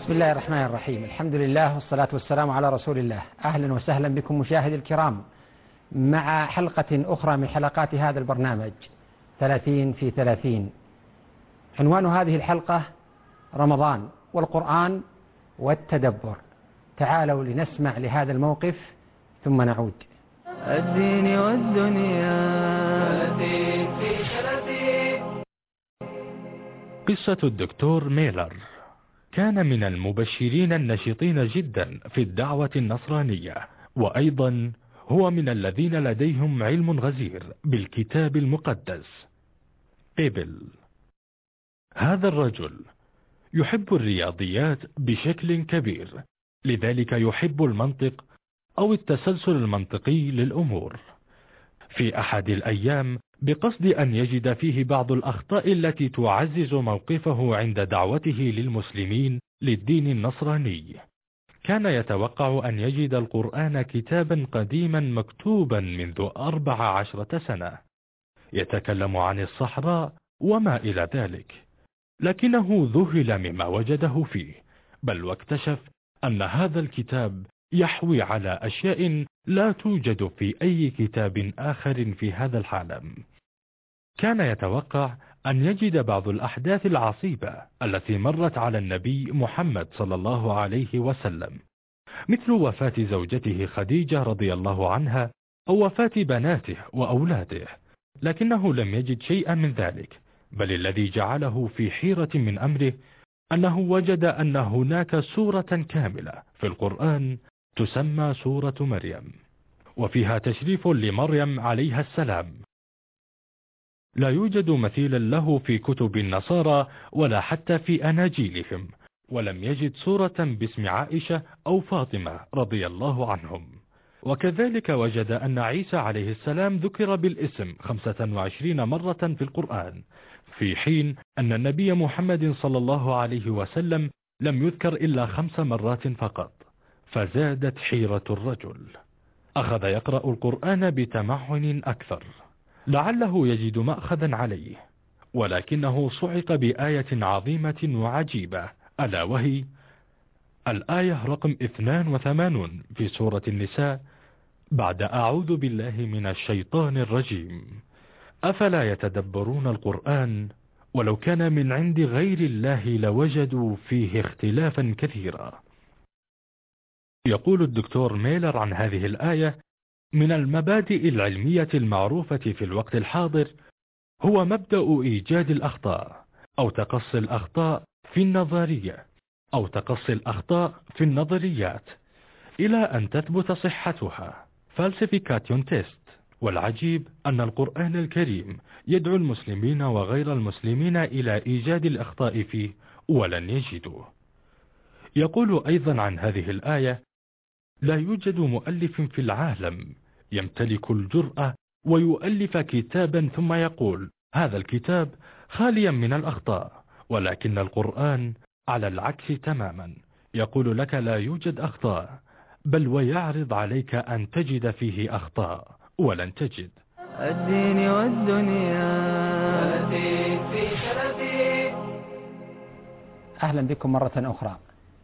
بسم الله الرحمن الرحيم. الحمد لله والصلاة والسلام على رسول الله. أهلا وسهلا بكم مشاهدي الكرام مع حلقة أخرى من حلقات هذا البرنامج 30 في 30. عنوان هذه الحلقة رمضان والقرآن والتدبر. تعالوا لنسمع لهذا الموقف ثم نعود. الدين والدنيا 30 في 30. قصة الدكتور ميلر كان من المبشرين النشطين جدا في الدعوة النصرانية، وأيضا هو من الذين لديهم علم غزير بالكتاب المقدس بيبل. هذا الرجل يحب الرياضيات بشكل كبير، لذلك يحب المنطق أو التسلسل المنطقي للأمور. في أحد الأيام بقصد أن يجد فيه بعض الأخطاء التي تعزز موقفه عند دعوته للمسلمين للدين النصراني، كان يتوقع أن يجد القرآن كتابا قديما مكتوبا منذ 14 سنة يتكلم عن الصحراء وما إلى ذلك، لكنه ذهل مما وجده فيه، بل واكتشف أن هذا الكتاب يحوي على أشياء لا توجد في أي كتاب آخر في هذا العالم. كان يتوقع أن يجد بعض الأحداث العصيبة التي مرت على النبي محمد صلى الله عليه وسلم، مثل وفاة زوجته خديجة رضي الله عنها أو وفاة بناته وأولاده، لكنه لم يجد شيئا من ذلك، بل الذي جعله في حيرة من أمره أنه وجد أن هناك سورة كاملة في القرآن تسمى سورة مريم، وفيها تشريف لمريم عليها السلام. لا يوجد مثيلا له في كتب النصارى ولا حتى في أناجيلهم، ولم يجد سورة باسم عائشة أو فاطمة رضي الله عنهم. وكذلك وجد أن عيسى عليه السلام ذكر بالاسم 25 مرة في القرآن، في حين أن النبي محمد صلى الله عليه وسلم لم يذكر إلا 5 مرات فقط. فزادت حيرة الرجل، أخذ يقرأ القرآن بتمعن أكثر لعله يجد مأخذا عليه، ولكنه صعق بآية عظيمة وعجيبة، ألا وهي الآية رقم 82 في سورة النساء بعد أعوذ بالله من الشيطان الرجيم: أفلا يتدبرون القرآن ولو كان من عند غير الله لوجدوا فيه اختلافا كثيرا. يقول الدكتور ميلر عن هذه الآية: من المبادئ العلمية المعروفة في الوقت الحاضر هو مبدأ إيجاد الأخطاء أو تقصي الأخطاء في النظرية أو تقصي الأخطاء في النظريات إلى أن تثبت صحتها، فالسيفيكاتيون تيست. والعجيب أن القرآن الكريم يدعو المسلمين وغير المسلمين إلى إيجاد الأخطاء فيه ولن يجدوه. يقول أيضا عن هذه الآية: لا يوجد مؤلف في العالم يمتلك الجرأة ويؤلف كتابا ثم يقول هذا الكتاب خاليا من الأخطاء، ولكن القرآن على العكس تماما، يقول لك لا يوجد أخطاء، بل ويعرض عليك أن تجد فيه أخطاء ولن تجد. الدين والدنيا 30 في 30. أهلا بكم مرة أخرى.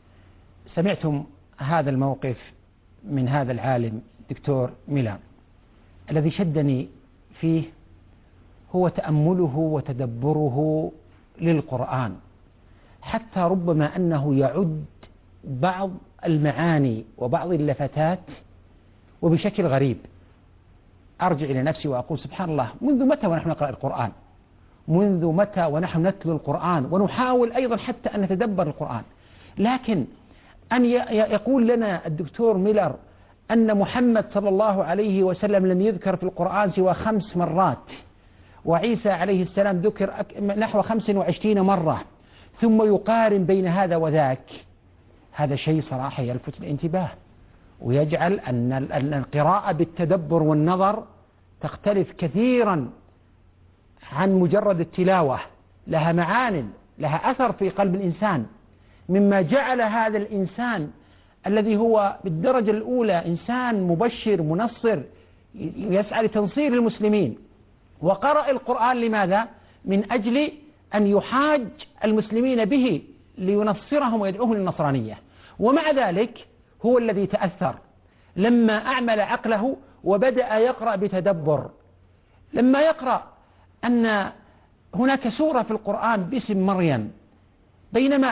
سمعتم هذا الموقف من هذا العالم دكتور ميلر. الذي شدني فيه هو تأمله وتدبره للقرآن، حتى ربما أنه يعد بعض المعاني وبعض اللفتات وبشكل غريب. أرجع إلى نفسي وأقول سبحان الله، منذ متى ونحن نقرأ القرآن؟ منذ متى ونحن نتلو القرآن ونحاول أيضا حتى أن نتدبر القرآن؟ لكن أن يقول لنا الدكتور ميلر أن محمد صلى الله عليه وسلم لم يذكر في القرآن سوى 5 مرات، وعيسى عليه السلام ذكر نحو 25 مرة، ثم يقارن بين هذا وذاك، هذا شيء صراحة يلفت الانتباه، ويجعل أن القراءة بالتدبر والنظر تختلف كثيرا عن مجرد التلاوة، لها معان، لها أثر في قلب الإنسان، مما جعل هذا الإنسان الذي هو بالدرجة الأولى إنسان مبشر منصر يسعى لتنصير المسلمين، وقرأ القرآن لماذا؟ من أجل أن يحاج المسلمين به لينصرهم ويدعوهم للنصرانية، ومع ذلك هو الذي تأثر لما أعمل عقله وبدأ يقرأ بتدبر، لما يقرأ أن هناك سورة في القرآن باسم مريم، بينما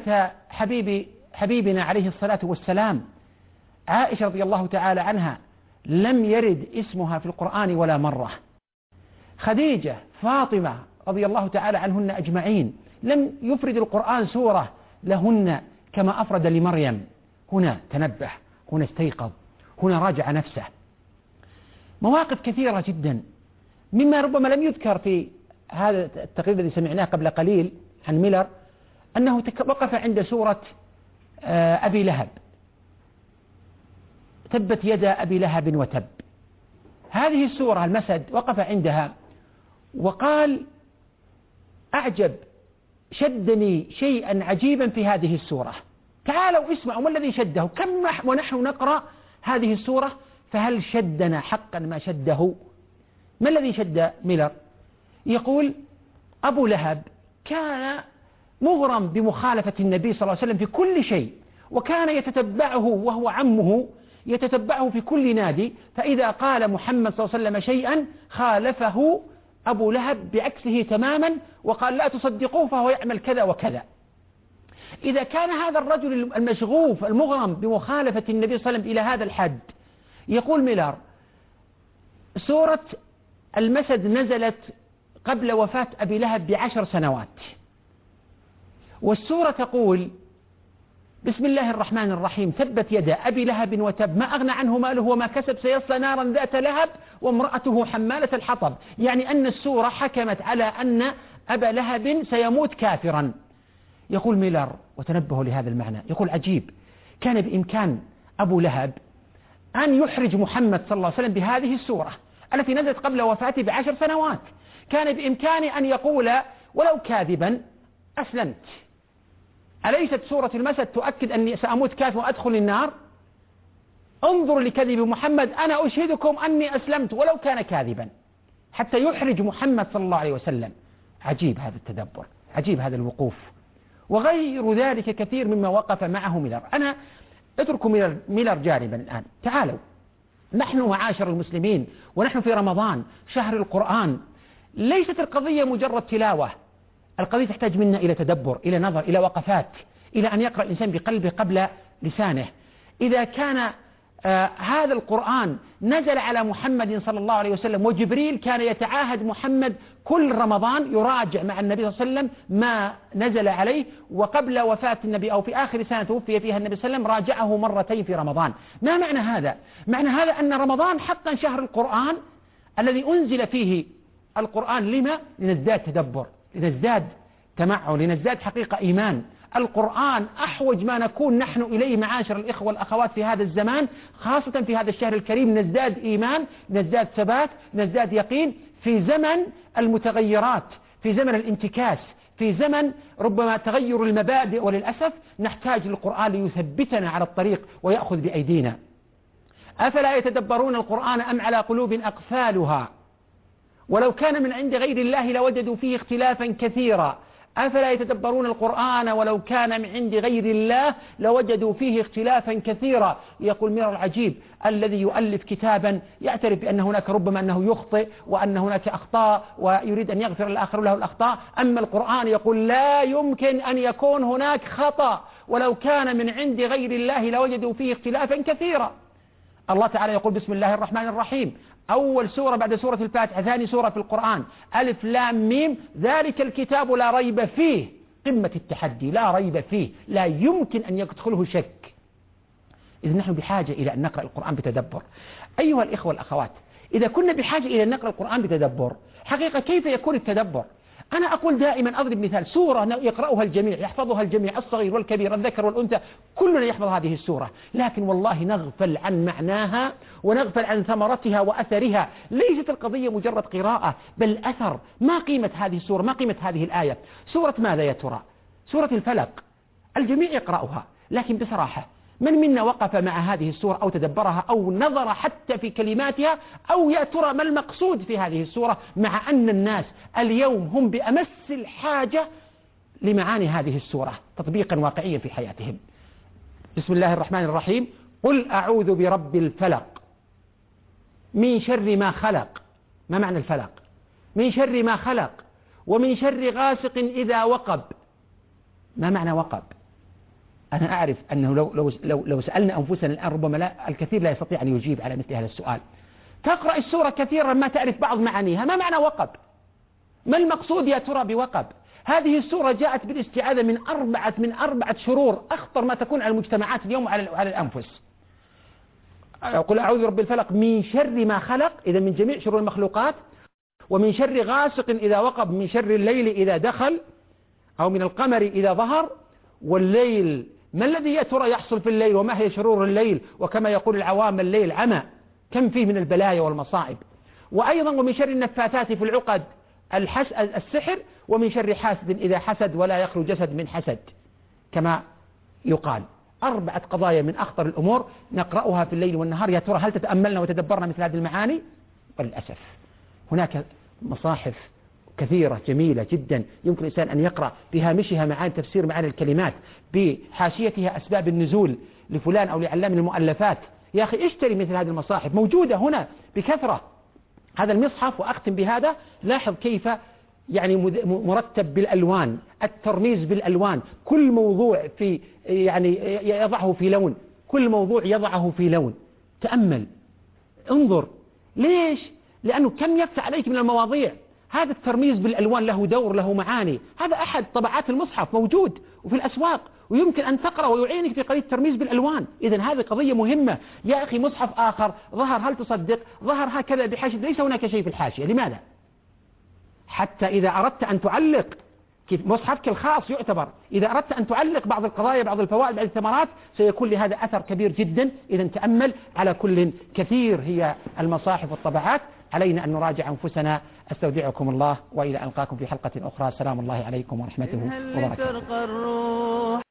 حبيبنا عليه الصلاة والسلام عائشة رضي الله تعالى عنها لم يرد اسمها في القرآن ولا مرة، خديجة، فاطمة رضي الله تعالى عنهن أجمعين لم يفرد القرآن سورة لهن كما أفرد لمريم. هنا تنبه، هنا استيقظ، هنا راجع نفسه. مواقف كثيرة جدا، مما ربما لم يذكر في هذا التقرير الذي سمعناه قبل قليل عن ميلر، أنه وقف عند سورة أبي لهب، تبت يدا أبي لهب وتب. هذه السورة المسد وقف عندها وقال: أعجب، شدني شيئا عجيبا في هذه السورة. تعالوا اسمعوا ما الذي شده، كم ونحن نقرأ هذه السورة فهل شدنا حقا ما شده؟ ما الذي شد ميلر؟ يقول: أبو لهب كان مغرم بمخالفة النبي صلى الله عليه وسلم في كل شيء، وكان يتتبعه وهو عمه، يتتبعه في كل نادي، فإذا قال محمد صلى الله عليه وسلم شيئا خالفه أبو لهب بعكسه تماما وقال: لا تصدقوه فهو يعمل كذا وكذا. إذا كان هذا الرجل المشغوف المغرم بمخالفة النبي صلى الله عليه وسلم إلى هذا الحد، يقول ميلر: سورة المسد نزلت قبل وفاة أبي لهب ب10 سنوات، والسورة تقول: بسم الله الرحمن الرحيم، تبت يدا أبي لهب وتب، ما أغنى عنه ماله وما كسب، سيصلى نارا ذات لهب وامرأته حمالة الحطب. يعني أن السورة حكمت على أن أبا لهب سيموت كافرا. يقول ميلر، وتنبهوا لهذا المعنى، يقول: عجيب، كان بإمكان أبو لهب أن يحرج محمد صلى الله عليه وسلم بهذه السورة التي نزلت قبل وفاته ب10 سنوات. كان بإمكانه أن يقول ولو كاذبا: أسلمت. أليست سورة المسد تؤكد أني سأموت كافر وأدخل النار؟ انظروا لكذب محمد، أنا أشهدكم أني أسلمت، ولو كان كاذبا، حتى يحرج محمد صلى الله عليه وسلم. عجيب هذا التدبر، عجيب هذا الوقوف، وغير ذلك كثير مما وقف معه ميلر. أنا اتركوا ميلر جانبا الآن، تعالوا نحن معاشر المسلمين ونحن في رمضان شهر القرآن، ليست القضية مجرد تلاوة، القضية تحتاج منا إلى تدبر، إلى نظر، إلى وقفات، إلى أن يقرأ الإنسان بقلبه قبل لسانه. إذا كان هذا القرآن نزل على محمد صلى الله عليه وسلم، وجبريل كان يتعاهد محمد كل رمضان يراجع مع النبي صلى الله عليه وسلم ما نزل عليه، وقبل وفاة النبي أو في آخر سنة توفي فيها النبي صلى الله عليه وسلم راجعه مرتين في رمضان. ما معنى هذا؟ معنى هذا أن رمضان حقا شهر القرآن الذي أنزل فيه القرآن. لما؟ لنزداد تدبر، لنزداد تمعن، لنزداد حقيقة إيمان. القرآن أحوج ما نكون نحن إليه معاشر الإخوة والأخوات في هذا الزمان، خاصة في هذا الشهر الكريم، نزداد إيمان، نزداد ثبات، نزداد يقين في زمن المتغيرات، في زمن الانتكاس، في زمن ربما تغير المبادئ، وللأسف نحتاج للقرآن ليثبتنا على الطريق ويأخذ بأيدينا. أفلا يتدبرون القرآن أم على قلوب أقفالها ولو كان من عند غير الله لوجدوا فيه اختلافا كثيرا. أفلا يتدبرون القرآن ولو كان من عند غير الله لوجدوا فيه اختلافا كثيرا. يقول مير العجيب الذي يؤلف كتابا يعترف بأن هناك ربما أنه يخطئ وأن هناك أخطاء ويريد أن يغفر الآخر له الأخطاء، أما القرآن يقول لا يمكن أن يكون هناك خطأ، ولو كان من عند غير الله لوجدوا فيه اختلافا كثيرا. الله تعالى يقول بسم الله الرحمن الرحيم، أول سورة بعد سورة الفاتحة، ثاني سورة في القرآن، ألف لام ميم، ذلك الكتاب لا ريب فيه، قمة التحدي، لا ريب فيه، لا يمكن أن يدخله شك. إذا نحن بحاجة إلى أن نقرأ القرآن بتدبر. أيها الإخوة والأخوات، إذا كنا بحاجة إلى أن نقرأ القرآن بتدبر، حقيقة كيف يكون التدبر؟ أنا أقول دائما، أضرب مثال، سورة يقرأها الجميع، يحفظها الجميع، الصغير والكبير، الذكر والأنثى، كلنا يحفظ هذه السورة، لكن والله نغفل عن معناها ونغفل عن ثمرتها وأثرها. ليست القضية مجرد قراءة بل أثر. ما قيمة هذه السورة؟ ما قيمة هذه الآية؟ سورة ماذا يا ترى؟ سورة الفلق، الجميع يقرأها، لكن بصراحة من منا وقف مع هذه السورة أو تدبرها أو نظر حتى في كلماتها، أو يا ترى ما المقصود في هذه السورة، مع أن الناس اليوم هم بأمس الحاجة لمعاني هذه السورة تطبيقا واقعيا في حياتهم. بسم الله الرحمن الرحيم. قل أعوذ برب الفلق من شر ما خلق. ما معنى الفلق؟ من شر ما خلق ومن شر غاسق إذا وقب. ما معنى وقب؟ أنا أعرف أنه لو سألنا أنفسنا الآن ربما الكثير لا يستطيع أن يجيب على مثل هذا السؤال. تقرأ السورة كثيرا ما تعرف بعض معانيها. ما معنى وقب؟ ما المقصود يا ترى بوقب؟ هذه السورة جاءت بالاستعاذة من أربعة شرور أخطر ما تكون على المجتمعات اليوم وعلى الأنفس. قل أعوذ برب الفلق من شر ما خلق، إذا من جميع شرور المخلوقات، ومن شر غاسق إذا وقب، من شر الليل إذا دخل، أو من القمر إذا ظهر. والليل ما الذي يا ترى يحصل في الليل وما هي شرور الليل؟ وكما يقول العوام الليل عمى، كم فيه من البلايا والمصائب. وأيضا ومن شر النفاثات في العقد السحر، ومن شر حاسد إذا حسد ولا يخلو جسد من حسد كما يقال. أربعة قضايا من أخطر الأمور نقرأها في الليل والنهار. يا ترى هل تتأملنا وتدبرنا مثل هذه المعاني؟ وللأسف هناك مصاحف كثيرة جميلة جدا يمكن الإنسان أن يقرأ بهامشها معاني تفسير معاني الكلمات، بحاشيتها أسباب النزول لفلان أو لعلام المؤلفات. يا أخي اشتري مثل هذه المصاحف، موجودة هنا بكثرة. هذا المصحف، وأختم بهذا، لاحظ كيف يعني مرتب بالألوان، الترميز بالألوان، كل موضوع في يعني يضعه في لون، كل موضوع يضعه في لون. تأمل، انظر. ليش؟ لأنه كم يفتح عليك من المواضيع. هذا الترميز بالألوان له دور، له معاني. هذا أحد طبعات المصحف موجود وفي الأسواق، ويمكن أن تقرأ ويعينك في قضية الترميز بالألوان. إذن هذه قضية مهمة. يا أخي مصحف آخر ظهر، هل تصدق؟ ظهر هكذا بحاشية، ليس هناك شيء في الحاشية. لماذا؟ حتى إذا أردت أن تعلق، مصحفك الخاص يعتبر، إذا أردت أن تعلق بعض القضايا، بعض الفوائد، بعض الثمرات، سيكون لهذا أثر كبير جدا. إذا تأمل. على كل كثير هي المصاحف والطبعات، علينا أن نراجع أنفسنا. أستودعكم الله، وإلى أن ألقاكم في حلقة أخرى. سلام الله عليكم ورحمته وبركاته.